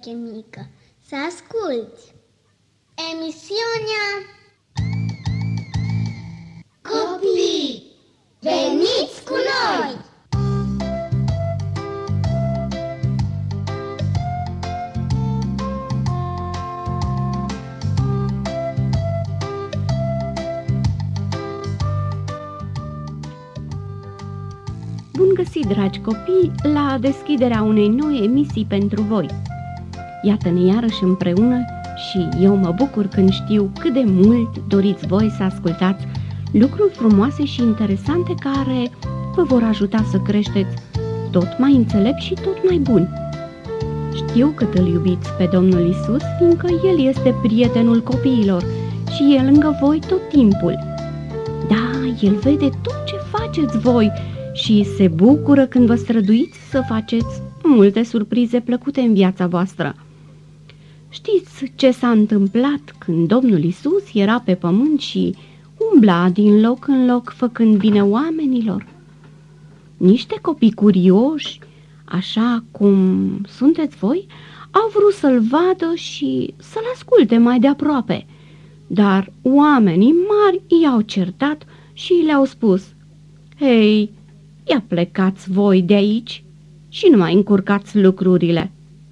ureche mică, să asculți emisiunea Copii, veniți cu noi! Bun găsit, dragi copii, la deschiderea unei noi emisii pentru voi. Iată-ne iarăși împreună și eu mă bucur când știu cât de mult doriți voi să ascultați lucruri frumoase și interesante care vă vor ajuta să creșteți tot mai înțelepți și tot mai buni. Știu cât îl iubiți pe Domnul Isus, fiindcă El este prietenul copiilor și e lângă voi tot timpul. Da, El vede tot ce faceți voi și se bucură când vă străduiți să faceți multe surprize plăcute în viața voastră. Știți ce s-a întâmplat când Domnul Isus era pe pământ și umbla din loc în loc făcând bine oamenilor? Niște copii curioși, așa cum sunteți voi, au vrut să-l vadă și să-l asculte mai de aproape, dar oamenii mari i-au certat și le-au spus: „Hei, ia plecați voi de aici și nu mai încurcați lucrurile.”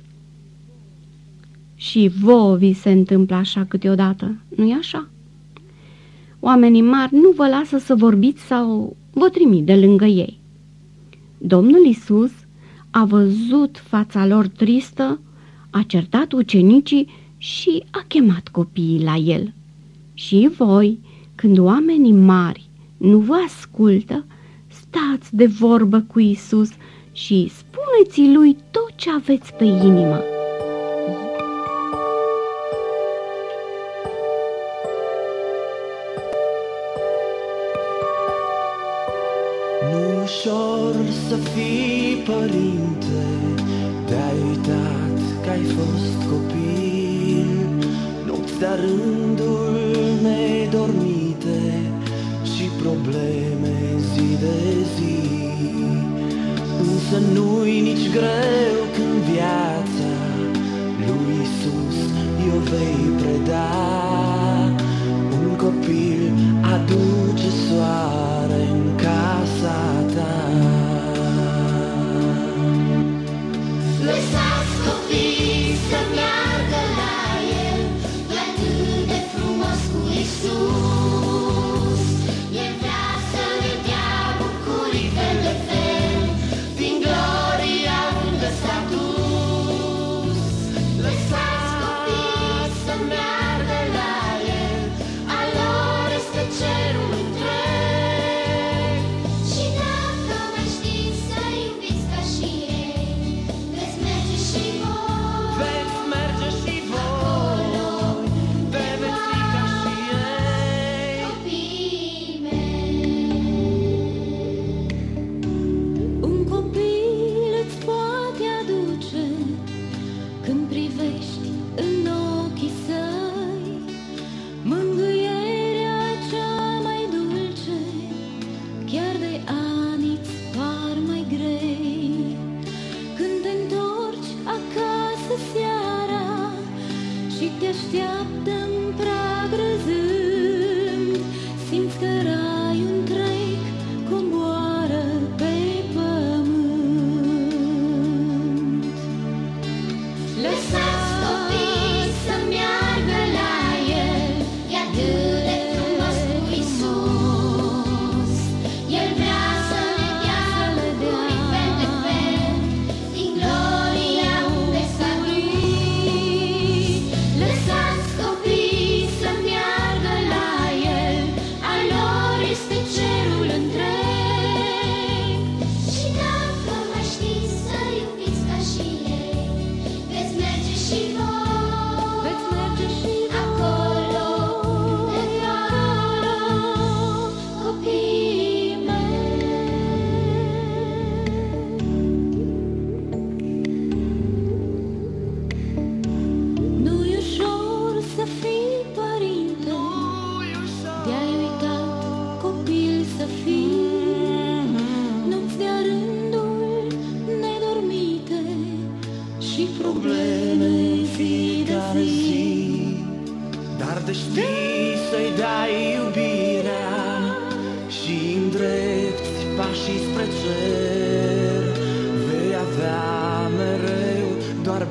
Și vouă vi se întâmplă așa câteodată, nu-i așa? Oamenii mari nu vă lasă să vorbiți sau vă trimit de lângă ei. Domnul Isus a văzut fața lor tristă, a certat ucenicii și a chemat copiii la el. Și voi, când oamenii mari nu vă ascultă, stați de vorbă cu Isus și spuneți-i lui tot ce aveți pe inimă. Nu ușor să fii părinte, te-ai uitat că ai fost copil, nopți de-a rândul nedormite și probleme zi de zi. Însă nu-i nici greu când viața lui Isus i-o vei preda. Un copil aduce soare în casa ta. Lăsați copiii să meargă la El, e atât de frumos cu Isus. El vrea să le dea bucurii fel de fel, din gloria unde s-a dus. Lăsați copiii să meargă la El, al lor este cerul întreg. de știi să-i dai iubirea și îndrepti pașii spre cer, vei avea mereu doar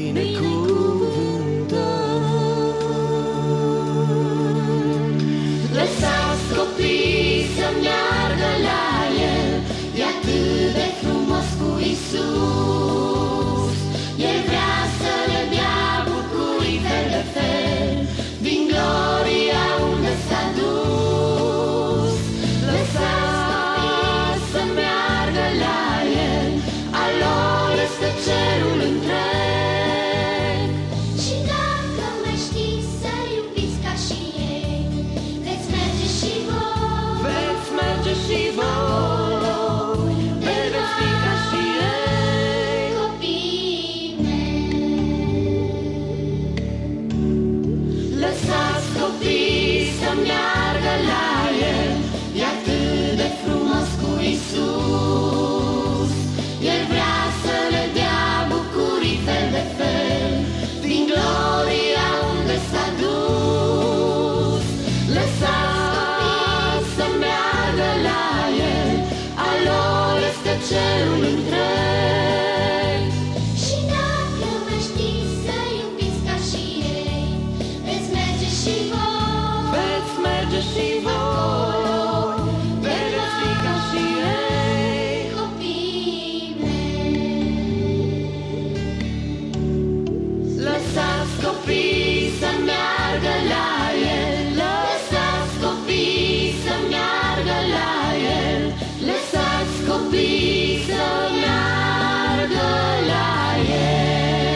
binecuvântări. Lăsați copiii să meargă la El, e atât de frumos cu Iisus. El vrea să le dea bucurii fel de fel, din gloria unde s-a dus. Lăsați să meargă la El, al lor este cerul întreg. Și dacă mai știți să iubiți ca și ei, veți merge și voi, Veți merge și voi, veți fi ca și ei. copiii mei. Lăsați copiii să meargă la El, e atât de frumos cu Iisus. El vrea să le dea bucurii fel de fel, din gloria unde s-a dus. Lăsați să meargă la El, al lor este cerul întreg. Și dacă mai știți să iubiți ca și ei, veți merge și voi, Veți merge și voi, veți fi ca și ei. copiii mei. Lăsați copiii să meargă la El, lăsați copiii să meargă la El, lăsați copiii să meargă la El.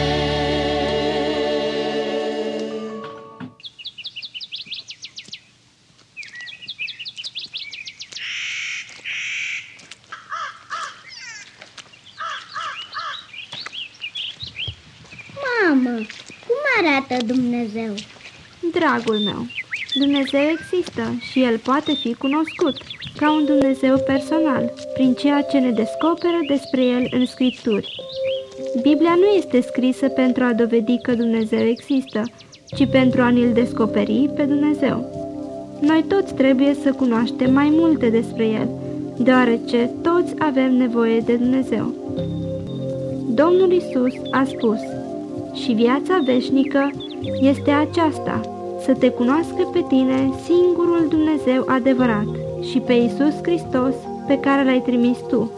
Mamă, cum arată Dumnezeu? Dragul meu, Dumnezeu există și El poate fi cunoscut ca un Dumnezeu personal, prin ceea ce ne descoperă despre El în Scripturi. Biblia nu este scrisă pentru a dovedi că Dumnezeu există, ci pentru a ne-L descoperi pe Dumnezeu. Noi toți trebuie să cunoaștem mai multe despre El, deoarece toți avem nevoie de Dumnezeu. Domnul Iisus a spus: și viața veșnică este aceasta, să te cunoască pe tine, singurul Dumnezeu adevărat, și pe Iisus Hristos, pe care L-ai trimis tu.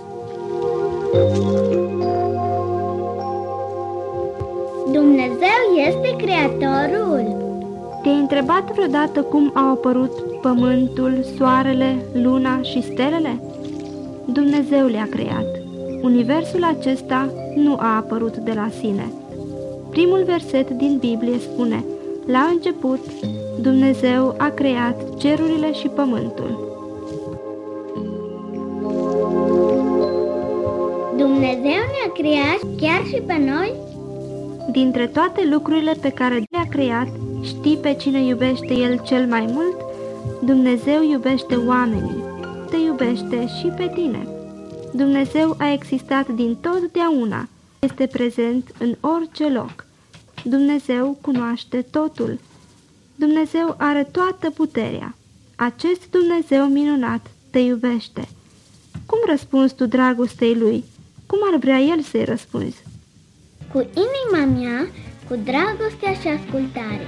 Dumnezeu este Creatorul. Te-ai întrebat vreodată cum au apărut pământul, soarele, luna și stelele? Dumnezeu le-a creat. Universul acesta nu a apărut de la sine. Primul verset din Biblie spune: la început, Dumnezeu a creat cerurile și pământul. Dumnezeu ne-a creat chiar și pe noi? Dintre toate lucrurile pe care le-a creat, știi pe cine iubește El cel mai mult? Dumnezeu iubește oamenii. Te iubește și pe tine. Dumnezeu a existat din totdeauna. Este prezent în orice loc. Dumnezeu cunoaște totul. Dumnezeu are toată puterea. Acest Dumnezeu minunat te iubește. Cum răspunzi tu dragostei Lui? Cum ar vrea El să-i răspunzi? Cu inima mea, cu dragostea și ascultare.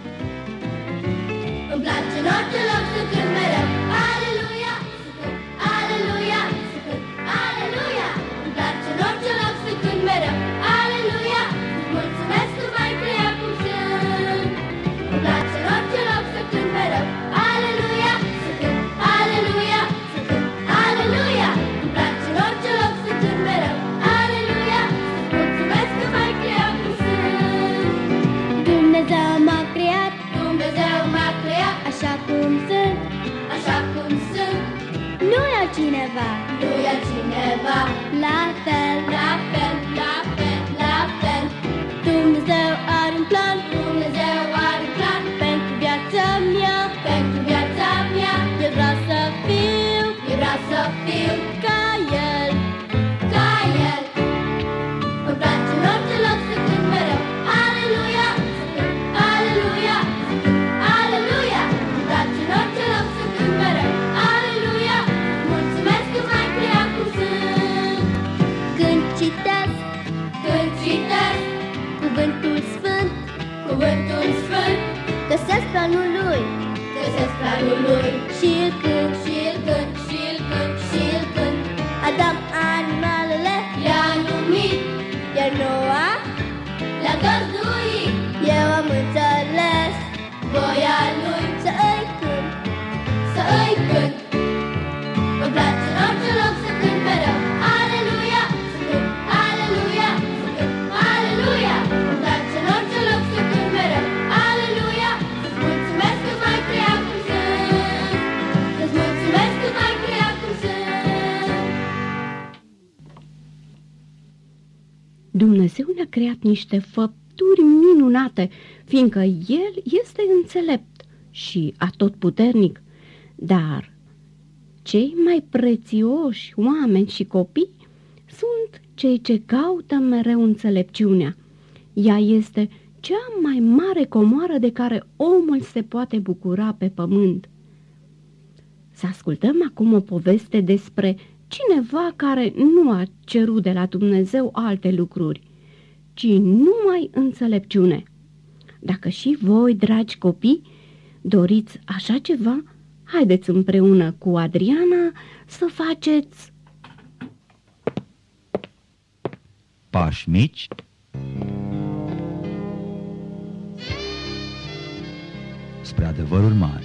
Îmi place în orice loc să cânt mereu Aleluia, să cânt, aleluia, să cânt, aleluia. Îmi place în orice loc să cânt mereu Aleluia, îți mulțumesc că m-ai creat cum sunt. Îmi place în orice loc să cânt mereu Aleluia, să cânt, aleluia, să cânt, aleluia. Îmi place în orice loc să cânt mereu Aleluia, îți mulțumesc că m-ai creat cum sunt. Dumnezeu m-a creat Dumnezeu m-a creat așa cum sunt. așa cum sunt. Nu e altcineva. Nu e altcineva. La fel, La fel, la fel, la fel. Dumnezeu are un plan Dumnezeu are un plan pentru viața mea. pentru viața mea. Eu vreau să fiu Eu vreau să fiu ca El. ca El. Îmi place în orice loc să cânt mereu Aleluia, să cânt, aleluia, să cânt, planul lui. Găsesc planul lui. Și îl cânt, Și îl cânt, și îl cânt, și îl cânt. Adam animalele le-a numit, iar Noa le-a găzduit. eu am înțeles Voia lui să îi cânt. să îi cânt. Îmi place în orice loc să cânt mereu. Aleluia, să cânt, aleluia, să cânt, aleluia. Îmi place în orice loc să cânt mereu. Aleluia, să-ți mulțumesc că m-ai creat cum sunt. Să-ți mulțumesc că m-ai creat cum sunt. Dumnezeu ne-a creat niște făpturi minunate, fiindcă El este înțelept și atotputernic. Dar cei mai prețioși oameni și copii sunt cei ce caută mereu înțelepciunea. Ea este cea mai mare comoară de care omul se poate bucura pe pământ. Să ascultăm acum o poveste despre cineva care nu a cerut de la Dumnezeu alte lucruri, ci numai înțelepciune. Dacă și voi, dragi copii, doriți așa ceva, haideți împreună cu Adriana să faceți pași mici spre adevăruri mari.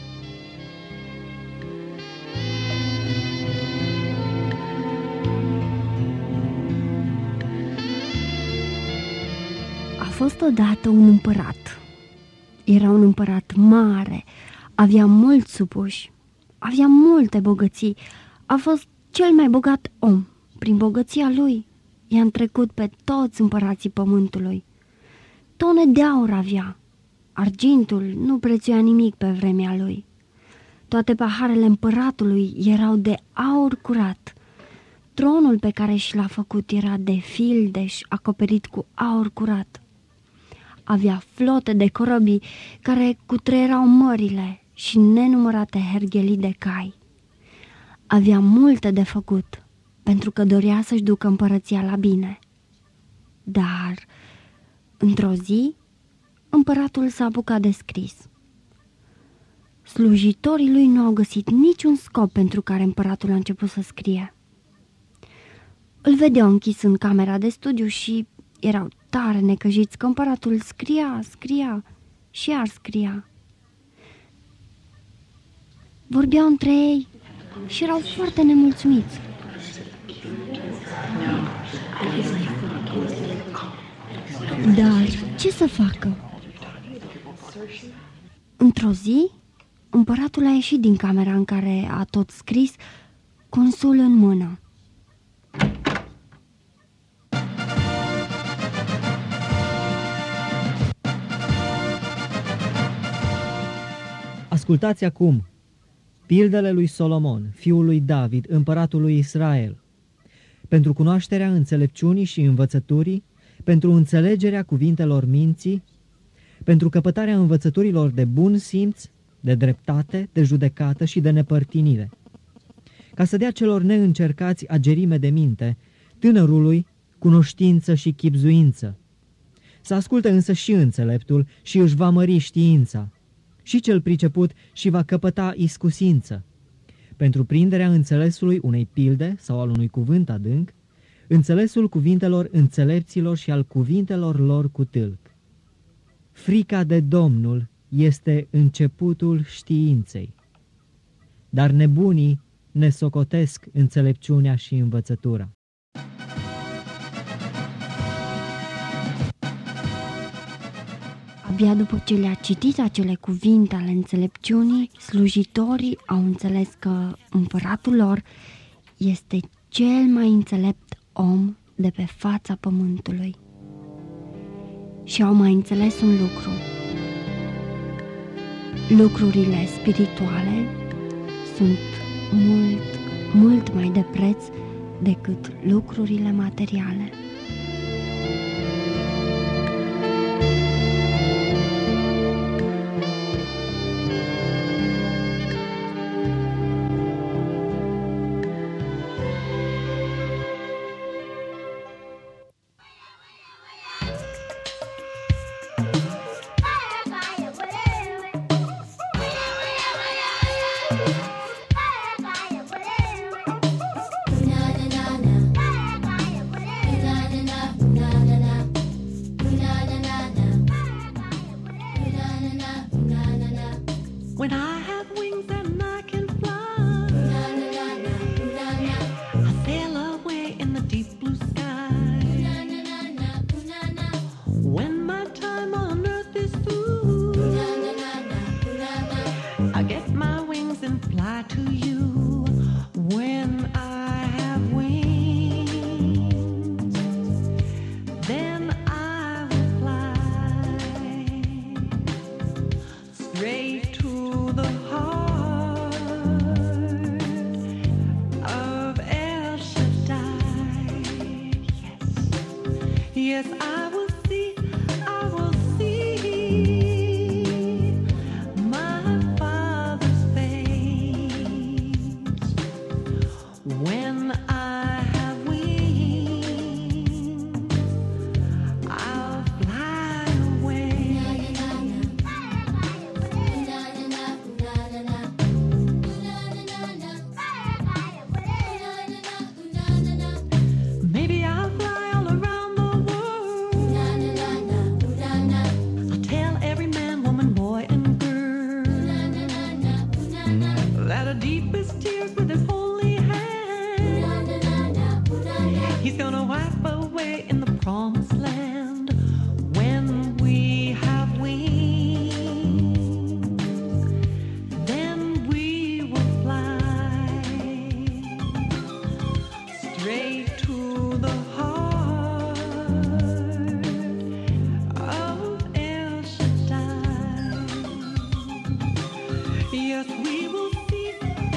A fost odată un împărat. Era un împărat mare, avea mulți supuși, avea multe bogății, a fost cel mai bogat om. Prin bogăția lui i-a întrecut pe toți împărații pământului. Tone de aur avea, argintul nu prețuia nimic pe vremea lui. Toate paharele împăratului erau de aur curat. Tronul pe care și l-a făcut era de fildeș acoperit cu aur curat. Avea flote de corăbii care cutreierau mările și nenumărate herghelii de cai. Avea multe de făcut, pentru că dorea să-și ducă împărăția la bine. Dar, într-o zi, împăratul s-a apucat de scris. Slujitorii lui nu au găsit niciun scop pentru care împăratul a început să scrie. Îl vedeau închis în camera de studiu și erau tare necăjiți că împăratul scria și iar scria. Vorbeau între ei și erau foarte nemulțumiți. Dar ce să facă? Într-o zi, împăratul a ieșit din camera în care a tot scris cu un sul în mână. Ascultați acum pildele lui Solomon, fiul lui David, împăratul lui Israel, pentru cunoașterea înțelepciunii și învățăturii, pentru înțelegerea cuvintelor minții, pentru căpătarea învățăturilor de bun simț, de dreptate, de judecată și de nepărtinire, ca să dea celor neîncercați agerime de minte, tânărului cunoștință și chipzuință. Să asculte însă și înțeleptul și își va mări știința, și cel priceput și va căpăta iscusință. Pentru prinderea înțelesului unei pilde sau al unui cuvânt adânc, înțelesul cuvintelor înțelepților și al cuvintelor lor cu tâlc. Frica de Domnul este începutul științei, dar nebunii ne socotesc înțelepciunea și învățătura. Abia după ce le-a citit acele cuvinte ale înțelepciunii, slujitorii au înțeles că împăratul lor este cel mai înțelept om de pe fața pământului. Și au mai înțeles un lucru. Lucrurile spirituale sunt mult, mult mai de preț decât lucrurile materiale. When I have wings and I can fly, I sail away in the deep blue sky. When my time on earth is through, I get my wings and fly to you. When I have wings, then I will fly straight to the heart of El Shaddai. Yes, I will see my Father's face. When I have wings, I'll fly away. Maybe I'll fly all around the world. I'll tell every man, woman, boy, and girl that our deepest tears with his holy hand, he's gonna wipe away in the promised land. When we have wings, then we will fly straight to the heart of El Shaddai. Yes, we will see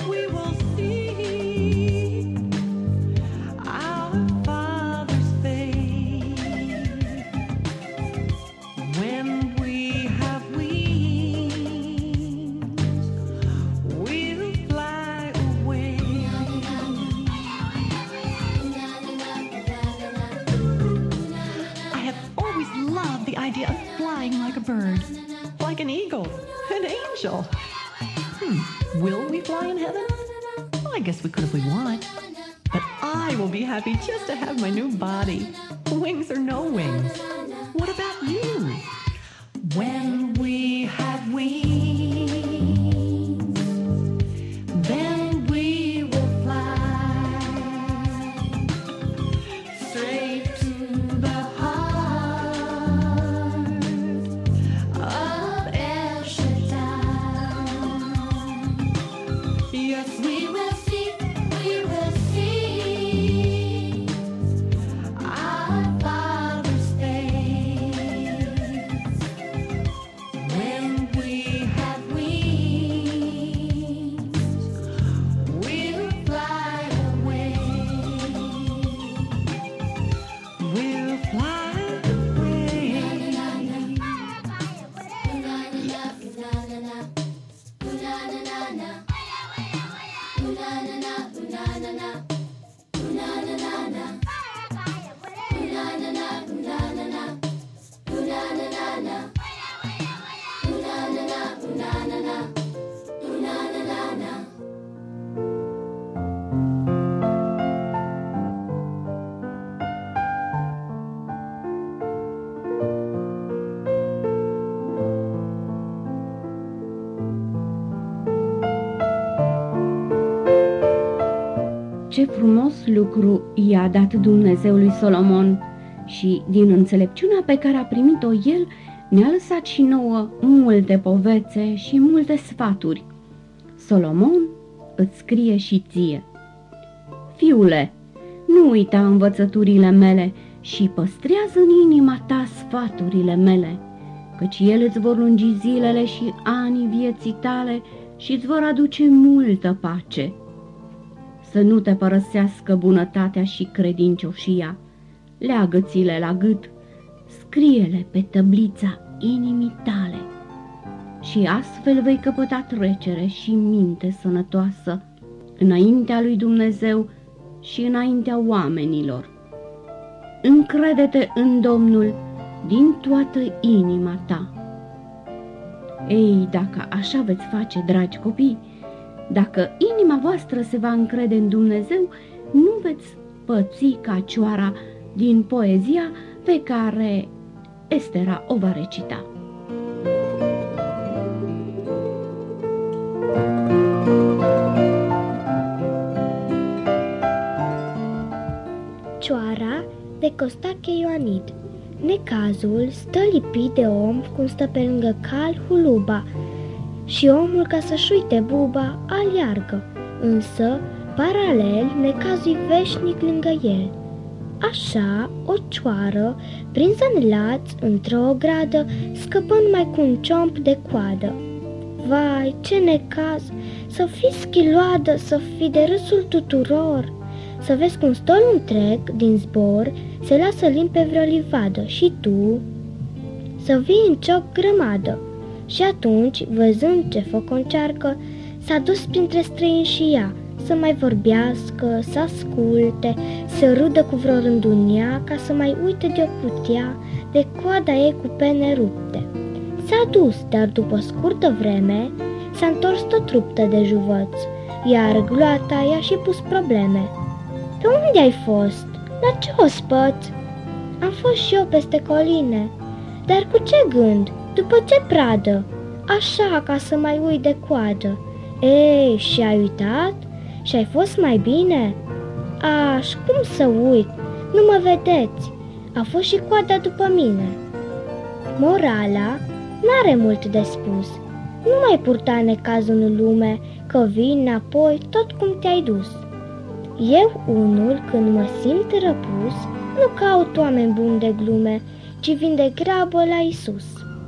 our Father's face. When we have wings, we'll fly away. I have always loved the idea of flying like a bird, like an eagle, an angel. Will we fly in heaven? Well, I guess we could if we want. But I will be happy just to have my new body, wings or no wings. What about you? When we have wings, then we will fly straight to the heart of El Shaddai. Yes, we will see our Father's face. When we have wings, we'll fly away. We'll fly away. Ce frumos lucru i-a dat Dumnezeu lui Solomon și din înțelepciunea pe care a primit-o el ne-a lăsat și nouă multe povețe și multe sfaturi. Solomon îți scrie și ție: Fiule, nu uita învățăturile mele și păstrează în inima ta sfaturile mele, căci ele îți vor lungi zilele și anii vieții tale și îți vor aduce multă pace. Să nu te părăsească bunătatea și credincioșia, leagă-ți-le la gât, scrie-le pe tăblița inimii tale și astfel vei căpăta trecere și minte sănătoasă înaintea lui Dumnezeu și înaintea oamenilor. Încrede-te în Domnul din toată inima ta. Ei, dacă așa veți face, dragi copii, Dacă inima voastră se va încrede în Dumnezeu, nu veți păți ca cioara din poezia pe care Estera o va recita. Cioara de Costache Ioanid. Necazul stă lipit de om cum stă pe lângă cal huluba, și omul, ca să-și uite buba, aleargă, însă, paralel, necazul-i veșnic lângă el. Așa, o cioară, prinsă în laț, într-o gradă, scăpând mai cu un ciomp de coadă. Vai, ce necaz! Să fii schiloadă, să fii de râsul tuturor! Să vezi cum stol întreg, din zbor, se lasă lin pe vreo livadă și tu să vii în cioc grămadă. Și atunci, văzând ce foc o încearcă, s-a dus printre străini și ea, să mai vorbească, să asculte, să râdă cu vreo rândunia, ca să mai uite de-o putea de coada ei cu pene rupte. S-a dus, dar după scurtă vreme s-a întors tot ruptă de juvăț, iar gloata i-a și pus probleme. Pe unde ai fost? La ce ospăț? Am fost și eu peste coline. Dar cu ce gând? După ce pradă? Așa, ca să mai uit de coadă. Ei, și ai uitat? Și ai fost mai bine? Aș, cum să uit? Nu mă vedeți? A fost și coada după mine. Morala n-are mult de spus. Nu mai purta necazul în lume, că vii înapoi tot cum te-ai dus. Eu, unul, când mă simt răpus, nu caut oameni buni de glume, ci vin de grabă la Isus.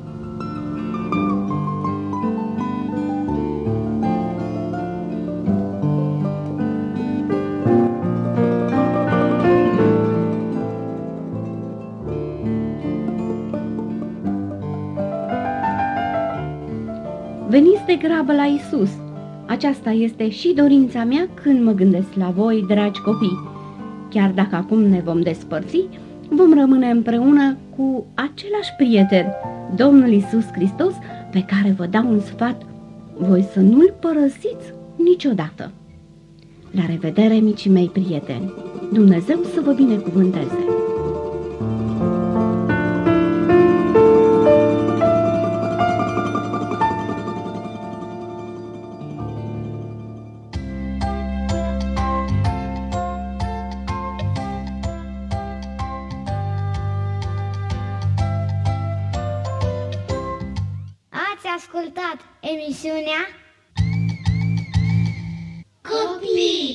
Veniți de grabă la Isus. Aceasta este și dorința mea când mă gândesc la voi, dragi copii. Chiar dacă acum ne vom despărți, vom rămâne împreună cu același prieten, Domnul Iisus Hristos, pe care vă dau un sfat: voi să nu-L părăsiți niciodată. La revedere, micii mei prieteni! Dumnezeu să vă binecuvânteze! Ați ascultat emisiunea Copii!